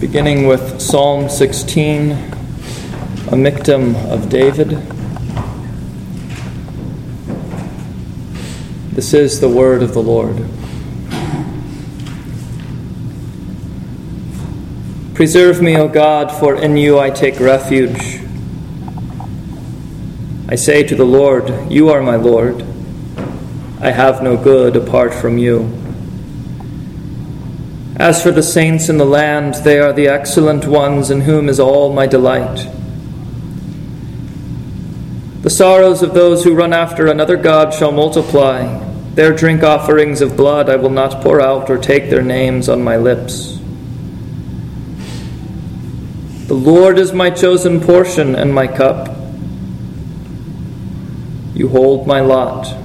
beginning with Psalm 16, a Michtam of David. This is the word of the Lord. Preserve me, O God, for in you I take refuge. I say to the Lord, you are my Lord. I have no good apart from you. As for the saints in the land, they are the excellent ones in whom is all my delight. The sorrows of those who run after another god shall multiply. Their drink offerings of blood I will not pour out or take their names on my lips. The Lord is my chosen portion and my cup. You hold my lot.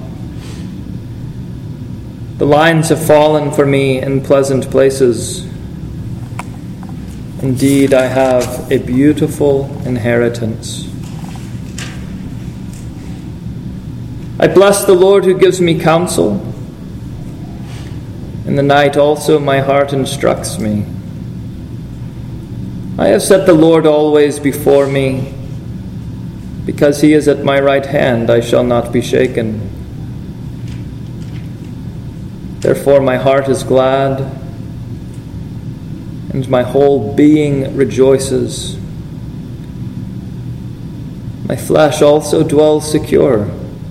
The lines have fallen for me in pleasant places. Indeed, I have a beautiful inheritance. I bless the Lord who gives me counsel. In the night also my heart instructs me. I have set the Lord always before me. Because he is at my right hand, I shall not be shaken. Therefore my heart is glad, and my whole being rejoices. My flesh also dwells secure.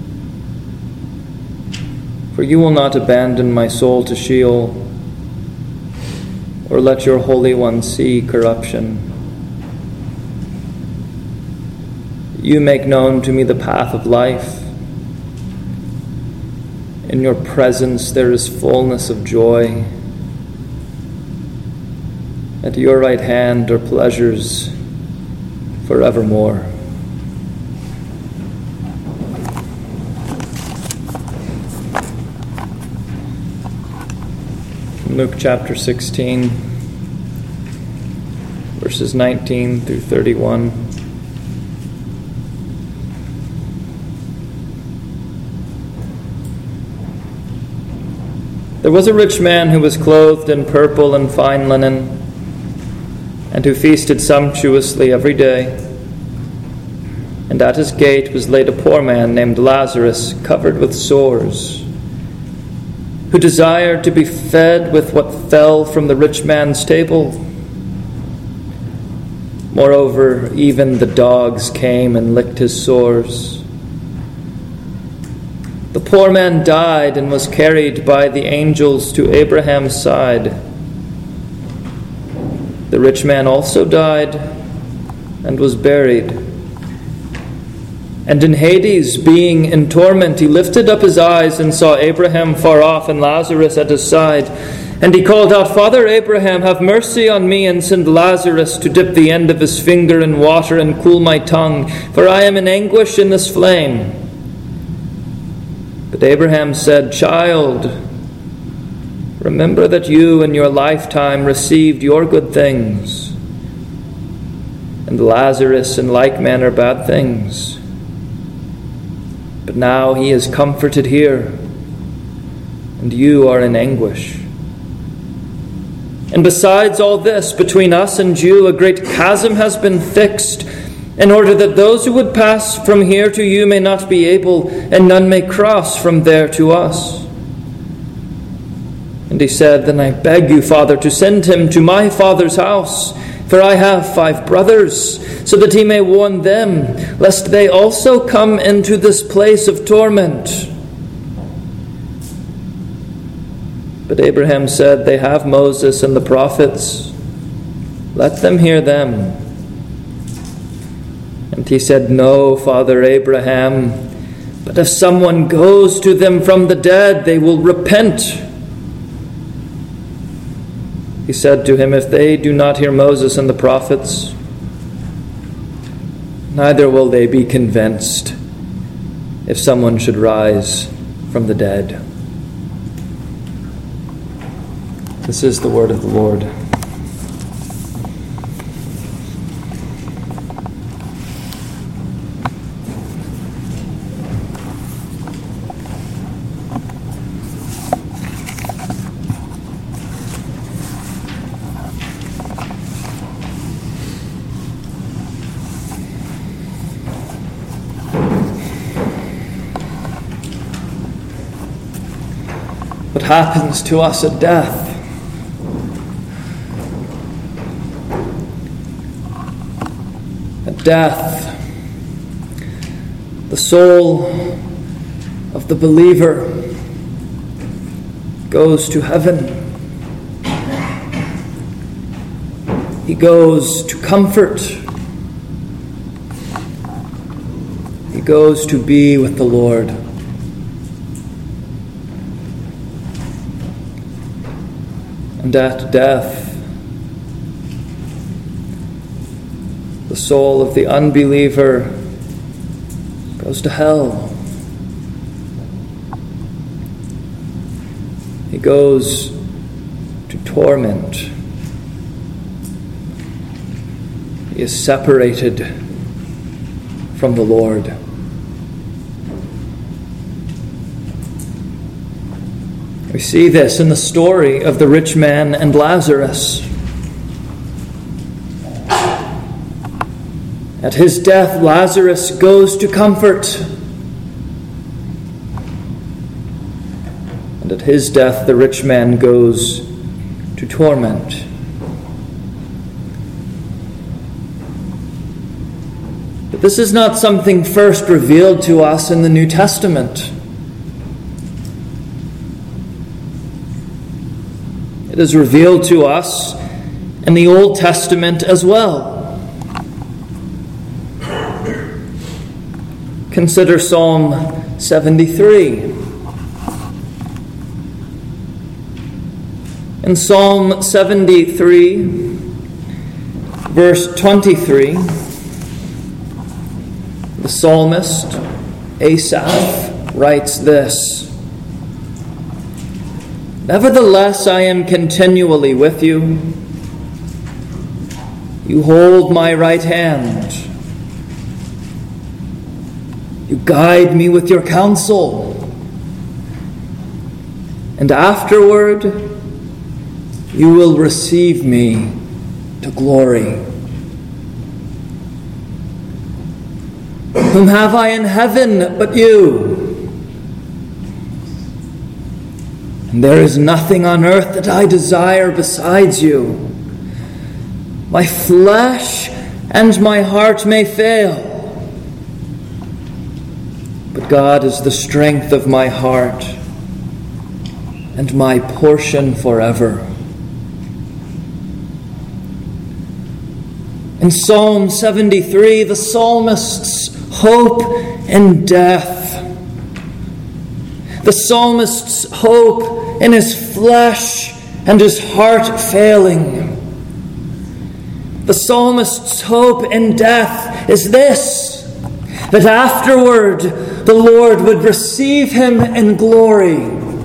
For you will not abandon my soul to Sheol, or let your Holy One see corruption. You make known to me the path of life. In your presence there is fullness of joy. At your right hand are pleasures forevermore. Luke chapter 16, verses 19 through 31. There was a rich man who was clothed in purple and fine linen, and who feasted sumptuously every day. And at his gate was laid a poor man named Lazarus, covered with sores, who desired to be fed with what fell from the rich man's table. Moreover, even the dogs came and licked his sores. The poor man died and was carried by the angels to Abraham's side. The rich man also died and was buried. And in Hades, being in torment, he lifted up his eyes and saw Abraham far off and Lazarus at his side. And he called out, Father Abraham, have mercy on me, and send Lazarus to dip the end of his finger in water and cool my tongue, for I am in anguish in this flame. But Abraham said, Child, remember that you in your lifetime received your good things, and Lazarus in like manner bad things. But now he is comforted here, and you are in anguish. And besides all this, between us and you a great chasm has been fixed, in order that those who would pass from here to you may not be able, and none may cross from there to us. And he said, Then I beg you, Father, to send him to my father's house, for I have 5 brothers, so that he may warn them, lest they also come into this place of torment. But Abraham said, They have Moses and the prophets. Let them hear them. And he said, No, Father Abraham, but if someone goes to them from the dead, they will repent. He said to him, If they do not hear Moses and the prophets, neither will they be convinced if someone should rise from the dead. This is the word of the Lord. happens to us at death. At death, the soul of the believer goes to heaven. He goes to comfort. He goes to be with the Lord. And at death, the soul of the unbeliever goes to hell. He goes to torment. He is separated from the Lord. We see this in the story of the rich man and Lazarus. At his death, Lazarus goes to comfort. And at his death, the rich man goes to torment. But this is not something first revealed to us in the New Testament. It is revealed to us in the Old Testament as well. Consider Psalm 73. In Psalm 73, verse 23, the psalmist Asaph writes this: "Nevertheless, I am continually with you. You hold my right hand. You guide me with your counsel. And afterward, you will receive me to glory. Whom have I in heaven but you? And there is nothing on earth that I desire besides you. My flesh and my heart may fail, but God is the strength of my heart and my portion forever." In Psalm 73, the psalmist's hope in death, the psalmist's hope in his flesh and his heart failing, the psalmist's hope in death is this: that afterward the Lord would receive him in glory.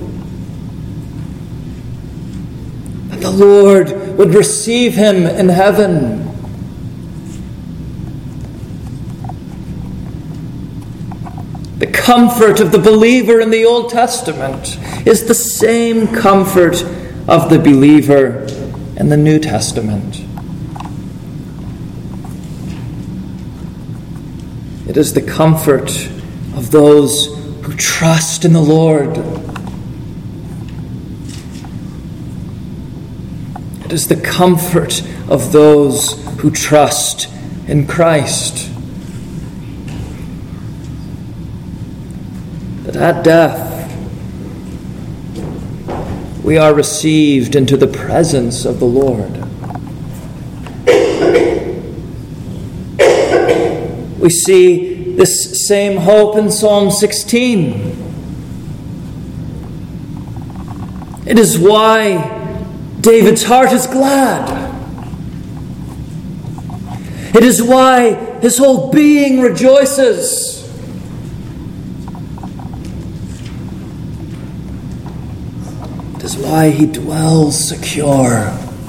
That the Lord would receive him in heaven. The comfort of the believer in the Old Testament is the same comfort of the believer in the New Testament. It is the comfort of those who trust in the Lord. It is the comfort of those who trust in Christ. That at death, we are received into the presence of the Lord. We see this same hope in Psalm 16. It is why David's heart is glad. It is why his whole being rejoices. It is why he dwells secure.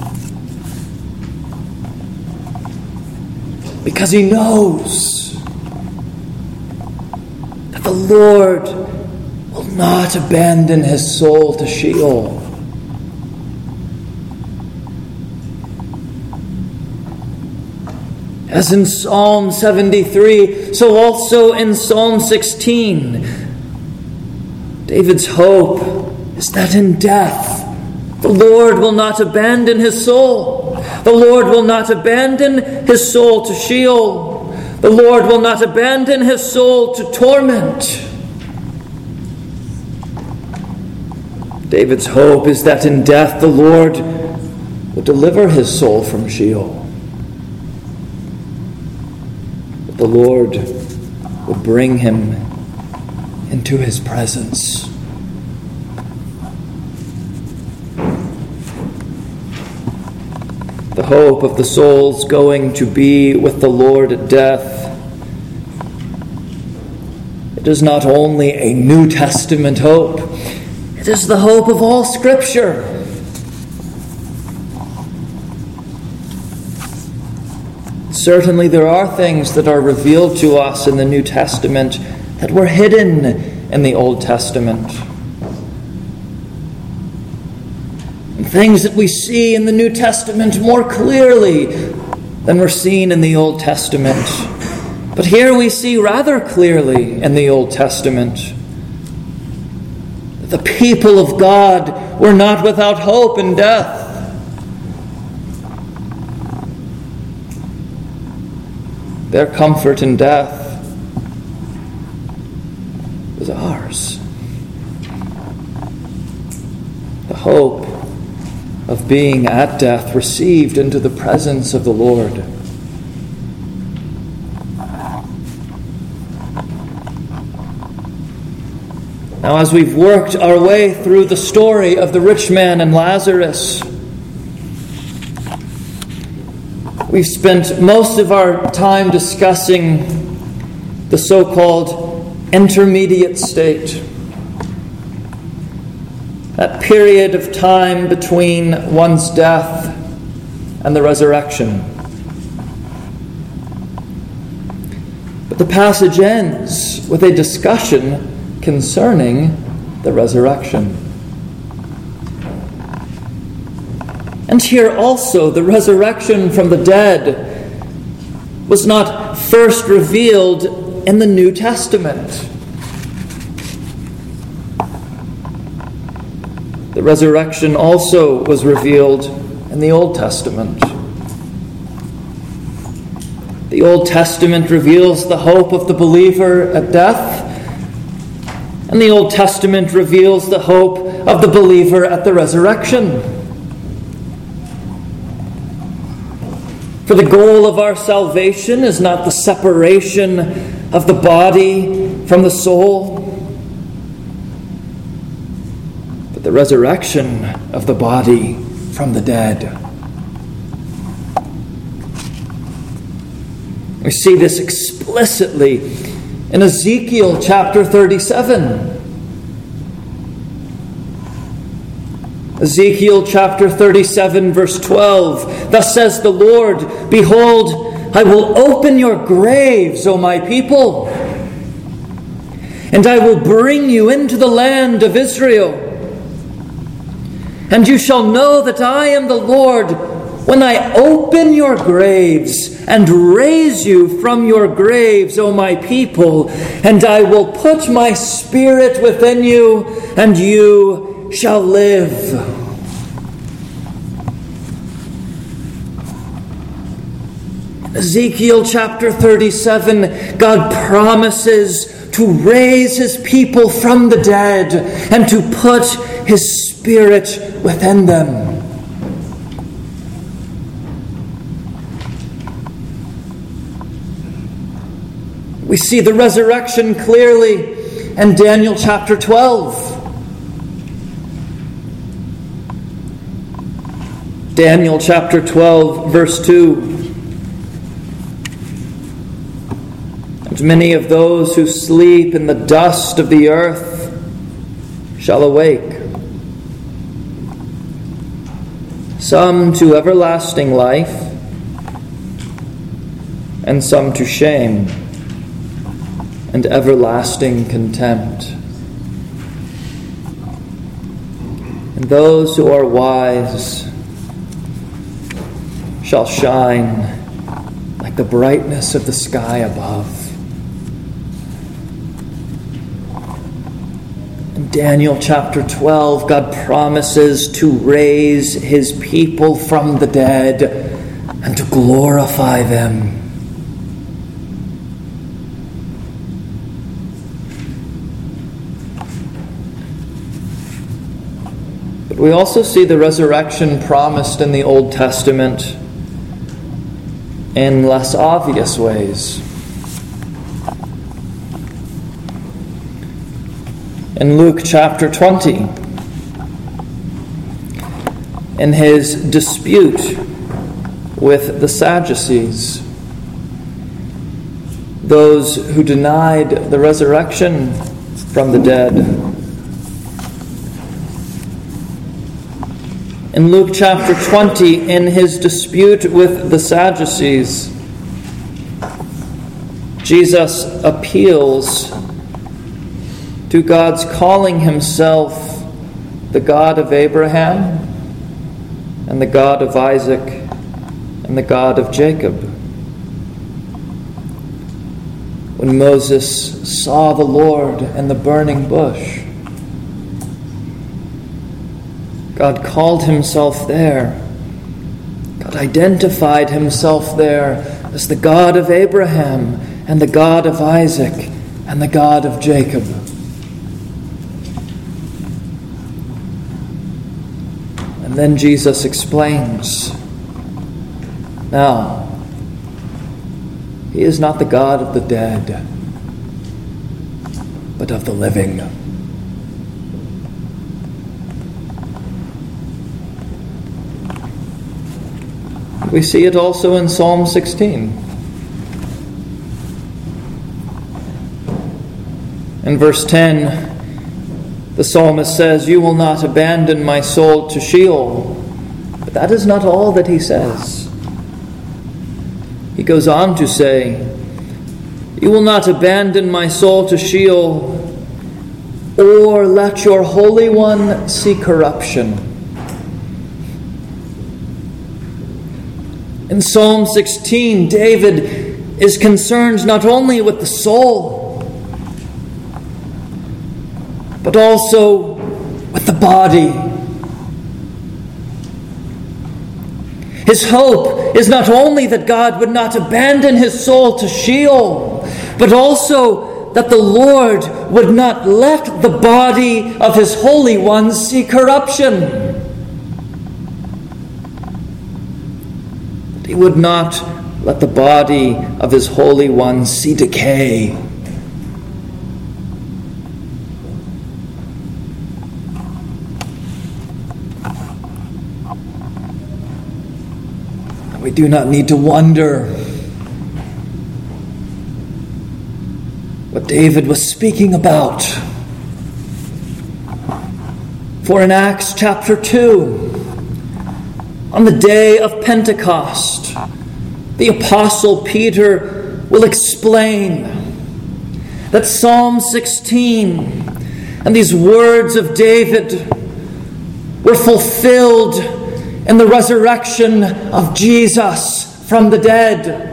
Because he knows that the Lord will not abandon his soul to Sheol. As in Psalm 73, so also in Psalm 16, David's hope is that in death, the Lord will not abandon his soul. The Lord will not abandon his soul to Sheol. The Lord will not abandon his soul to torment. David's hope is that in death the Lord will deliver his soul from Sheol. That the Lord will bring him into his presence. The hope of the soul's going to be with the Lord at death. It is not only a New Testament hope, it is the hope of all Scripture. Certainly there are things that are revealed to us in the New Testament that were hidden in the Old Testament. And things that we see in the New Testament more clearly than were seen in the Old Testament. But here we see rather clearly in the Old Testament that the people of God were not without hope in death. Their comfort in death was ours. The hope of being at death received into the presence of the Lord. Now, as we've worked our way through the story of the rich man and Lazarus, we've spent most of our time discussing the so-called intermediate state. That period of time between one's death and the resurrection. But the passage ends with a discussion concerning the resurrection. And here also, the resurrection from the dead was not first revealed in the New Testament. The resurrection also was revealed in the Old Testament. The Old Testament reveals the hope of the believer at death, and the Old Testament reveals the hope of the believer at the resurrection. For the goal of our salvation is not the separation of the body from the soul, but the resurrection of the body from the dead. We see this explicitly in Ezekiel chapter 37. Ezekiel chapter 37 verse 12. Thus says the Lord, "Behold, I will open your graves, O my people, and I will bring you into the land of Israel. And you shall know that I am the Lord when I open your graves and raise you from your graves, O my people, and I will put my spirit within you, and you shall live." In Ezekiel chapter 37, God promises to raise his people from the dead and to put his spirit within them. We see the resurrection clearly in Daniel chapter 12. Daniel chapter 12, verse 2. "And many of those who sleep in the dust of the earth shall awake, some to everlasting life, and some to shame and everlasting contempt. And those who are wise shall shine like the brightness of the sky above." In Daniel chapter 12, God promises to raise his people from the dead and to glorify them. But we also see the resurrection promised in the Old Testament in less obvious ways. In Luke chapter 20, in his dispute with the Sadducees, those who denied the resurrection from the dead. In Luke chapter 20, in his dispute with the Sadducees, Jesus appeals to God's calling himself the God of Abraham and the God of Isaac and the God of Jacob. When Moses saw the Lord in the burning bush, God called himself there. God identified himself there as the God of Abraham and the God of Isaac and the God of Jacob. And then Jesus explains, now, he is not the God of the dead, but of the living. We see it also in Psalm 16. In verse 10, the psalmist says, "You will not abandon my soul to Sheol." But that is not all that he says. He goes on to say, "You will not abandon my soul to Sheol, or let your Holy One see corruption." In Psalm 16, David is concerned not only with the soul, but also with the body. His hope is not only that God would not abandon his soul to Sheol, but also that the Lord would not let the body of his Holy One see corruption. He would not let the body of his Holy One see decay. We do not need to wonder what David was speaking about. For in Acts chapter 2, on the day of Pentecost, the Apostle Peter will explain that Psalm 16 and these words of David were fulfilled in the resurrection of Jesus from the dead.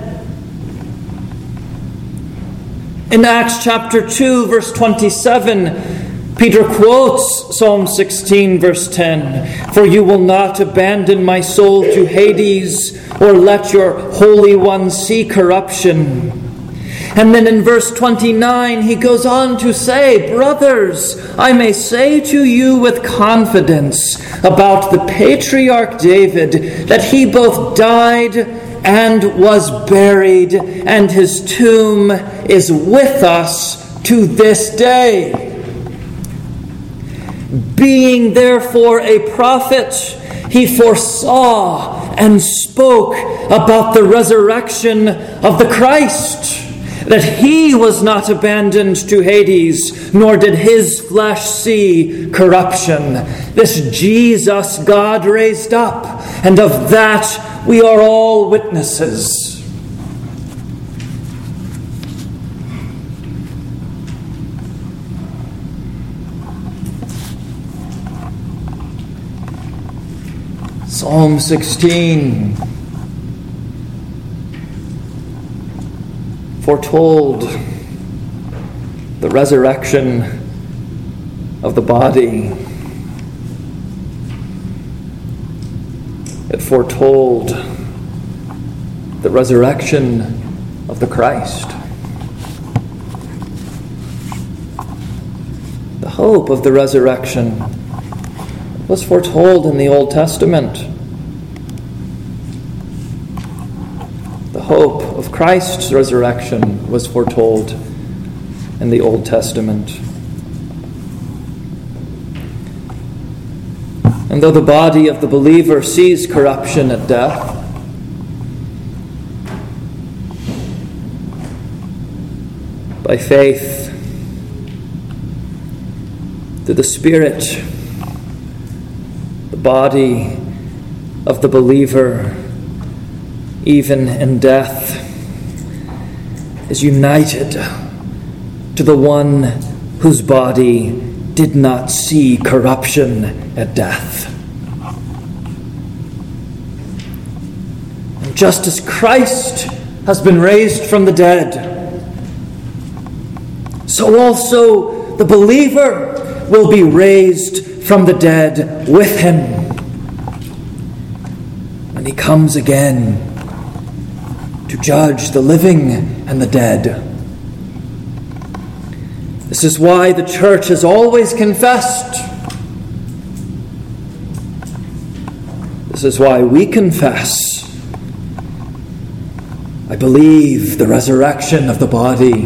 In Acts chapter 2, verse 27, Peter quotes Psalm 16, verse 10, "For you will not abandon my soul to Hades, or let your Holy One see corruption." And then in verse 29, he goes on to say, "Brothers, I may say to you with confidence about the patriarch David, that he both died and was buried, and his tomb is with us to this day. Being therefore a prophet, he foresaw and spoke about the resurrection of the Christ, that he was not abandoned to Hades, nor did his flesh see corruption. This Jesus God raised up, and of that we are all witnesses." Psalm 16 foretold the resurrection of the body. It foretold the resurrection of the Christ. The hope of the resurrection was foretold in the Old Testament. The hope of Christ's resurrection was foretold in the Old Testament. And though the body of the believer sees corruption at death, by faith, through the Spirit, the body of the believer, even in death, is united to the one whose body did not see corruption at death. And just as Christ has been raised from the dead, so also the believer will be raised from the dead with him when he comes again to judge the living and the dead. This is why the church has always confessed. This is why we confess. I believe the resurrection of the body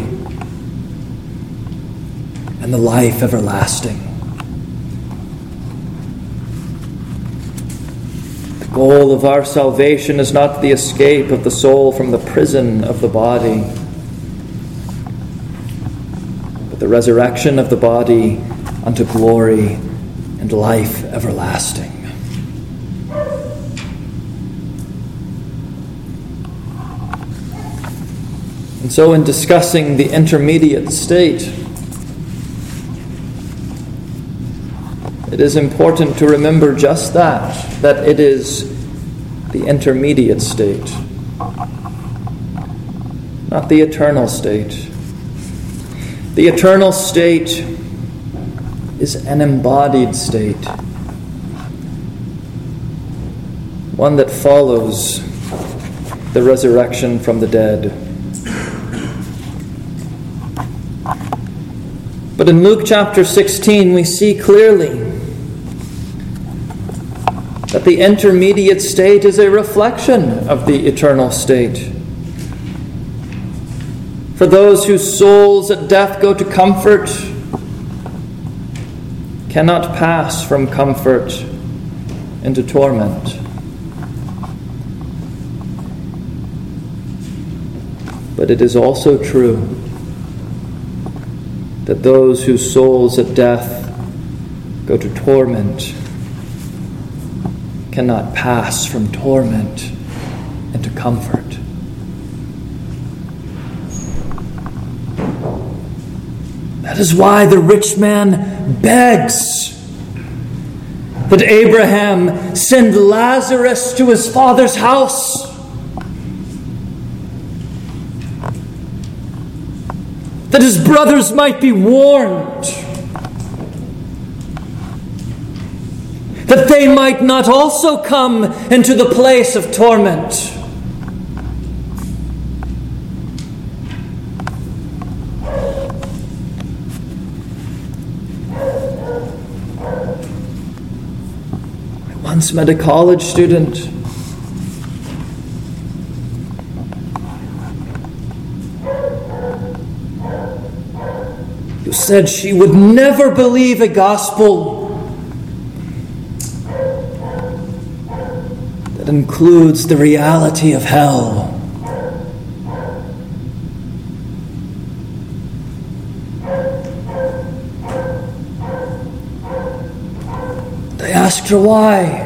and the life everlasting. The goal of our salvation is not the escape of the soul from the prison of the body, but the resurrection of the body unto glory and life everlasting. And so in discussing the intermediate state, it is important to remember just that it is the intermediate state, not the eternal state. The eternal state is an embodied state, one that follows the resurrection from the dead. But in Luke chapter 16, we see clearly that the intermediate state is a reflection of the eternal state. For those whose souls at death go to comfort cannot pass from comfort into torment. But it is also true that those whose souls at death go to torment cannot pass from torment into comfort. That is why the rich man begs that Abraham send Lazarus to his father's house, that his brothers might be warned, that they might not also come into the place of torment. I once met a college student who said she would never believe a gospel that includes the reality of hell. I asked her why.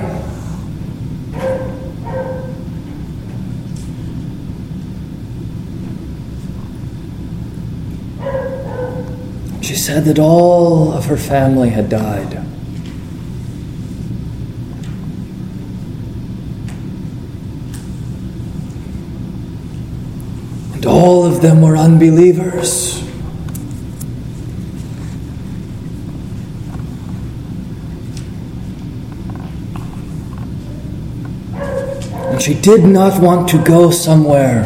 She said that all of her family had died. And all of them were unbelievers. And she did not want to go somewhere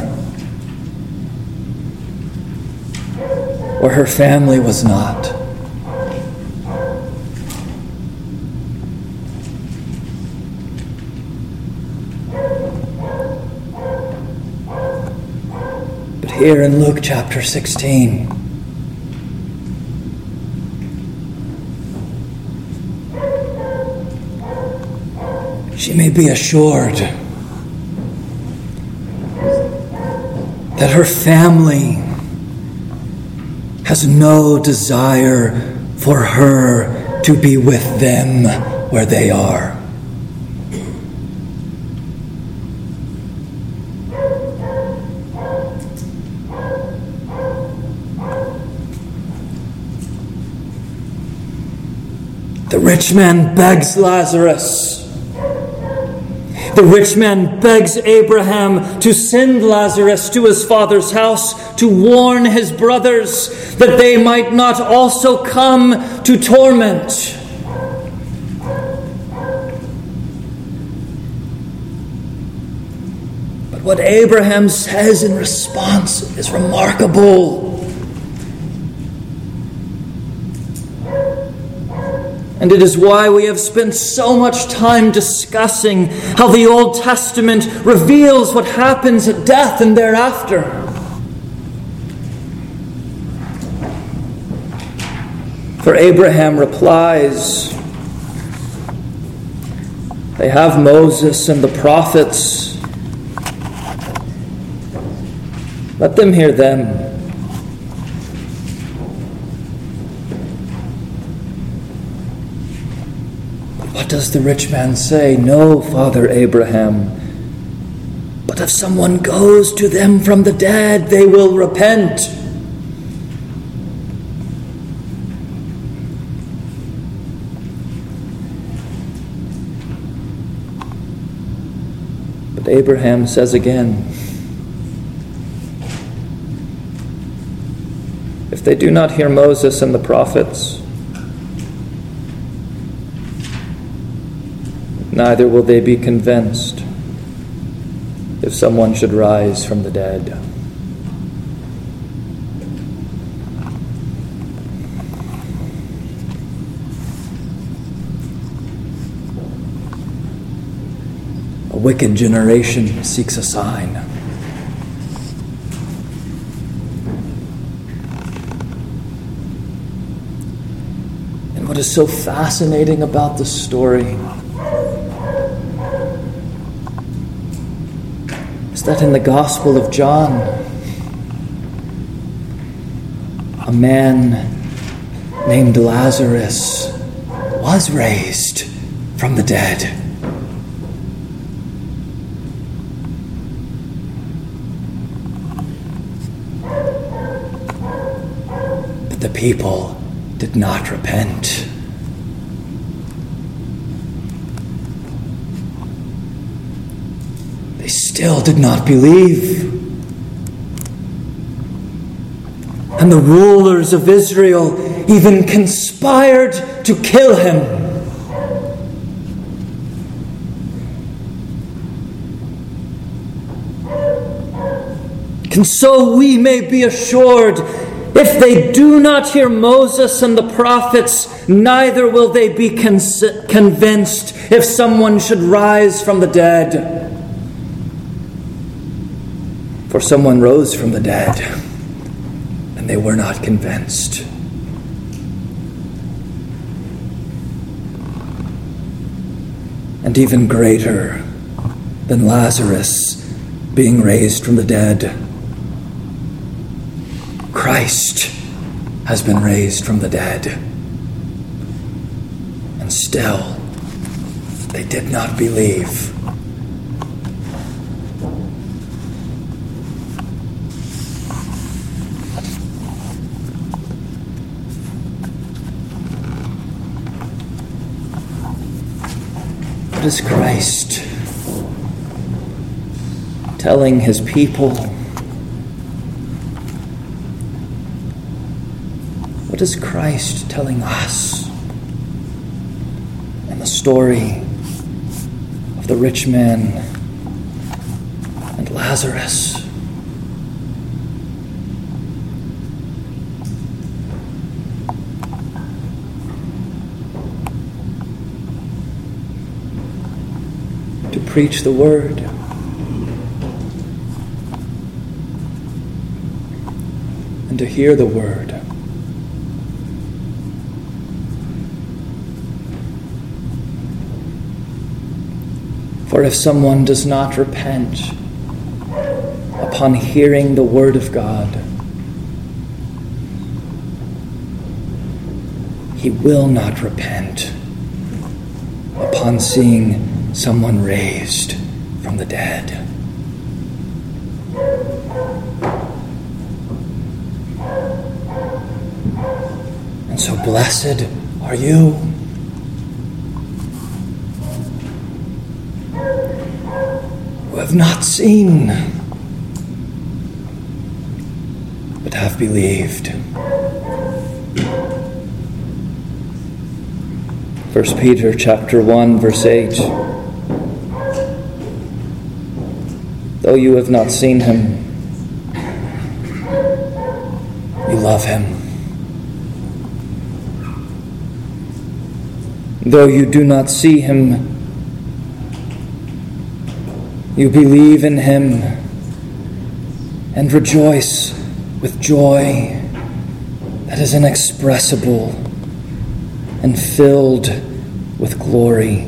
where her family was not. But here in Luke chapter 16, she may be assured that her family has no desire for her to be with them where they are. The rich man begs Lazarus. The rich man begs Abraham to send Lazarus to his father's house to warn his brothers that they might not also come to torment. But what Abraham says in response is remarkable. And it is why we have spent so much time discussing how the Old Testament reveals what happens at death and thereafter. For Abraham replies, they have Moses and the prophets. Let them hear them. What does the rich man say? No, Father Abraham. But if someone goes to them from the dead, they will repent. But Abraham says again, if they do not hear Moses and the prophets, neither will they be convinced if someone should rise from the dead. A wicked generation seeks a sign. And what is so fascinating about this story that in the Gospel of John, a man named Lazarus was raised from the dead. But the people did not repent. They still did not believe. And the rulers of Israel even conspired to kill him. And so we may be assured, if they do not hear Moses and the prophets, neither will they be convinced if someone should rise from the dead. For someone rose from the dead, and they were not convinced. And even greater than Lazarus being raised from the dead, Christ has been raised from the dead. And still, they did not believe. What is Christ telling his people? What is Christ telling us in the story of the rich man Lazarus. To preach the word. And to hear the word. For if someone does not repent upon hearing the word of God, he will not repent upon seeing someone raised from the dead. And so blessed are you who have not seen, but have believed. 1 Peter chapter 1, verse 8. Though you have not seen him, you love him. Though you do not see him, you believe in him and rejoice with joy that is inexpressible and filled with glory,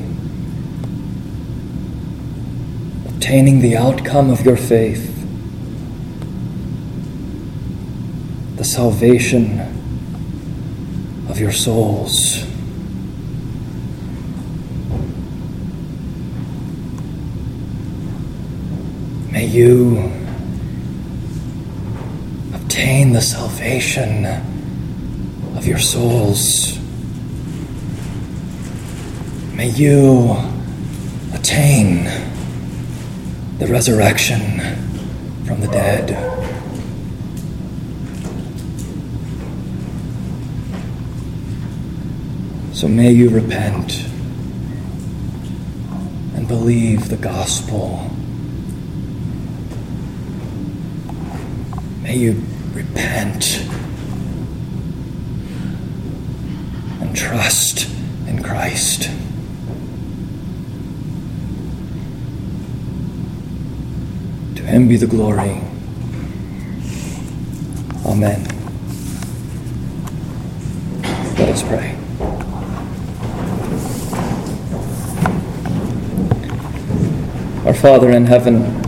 obtaining the outcome of your faith, the salvation of your souls. May you obtain the salvation of your souls. May you attain the resurrection from the dead. So may you repent and believe the gospel. May you repent and trust in Christ. To him be the glory. Amen. Let us pray. Our Father in heaven,